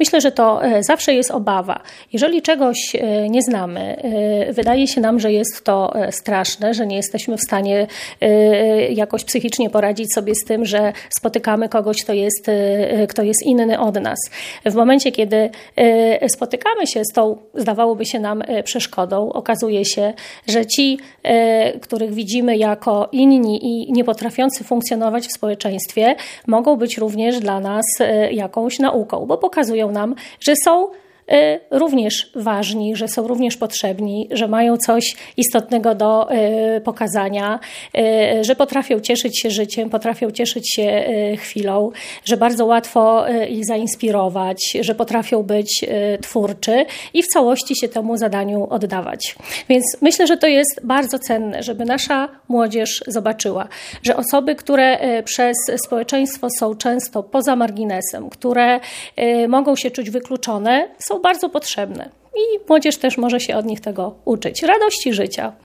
Myślę, że to zawsze jest obawa. Jeżeli czegoś nie znamy, wydaje się nam, że jest to straszne, że nie jesteśmy w stanie jakoś psychicznie poradzić sobie z tym, że spotykamy kogoś, kto jest inny od nas. W momencie, kiedy spotykamy się z tą, zdawałoby się nam, przeszkodą, okazuje się, że ci, których widzimy jako inni i nie potrafiący funkcjonować w społeczeństwie, mogą być również dla nas jakąś nauką, bo pokazują nam, że są również ważni, że są również potrzebni, że mają coś istotnego do pokazania, że potrafią cieszyć się życiem, potrafią cieszyć się chwilą, że bardzo łatwo ich zainspirować, że potrafią być twórczy i w całości się temu zadaniu oddawać. Więc myślę, że to jest bardzo cenne, żeby nasza młodzież zobaczyła, że osoby, które przez społeczeństwo są często poza marginesem, które mogą się czuć wykluczone, są bardzo potrzebne i młodzież też może się od nich tego uczyć. Radości życia.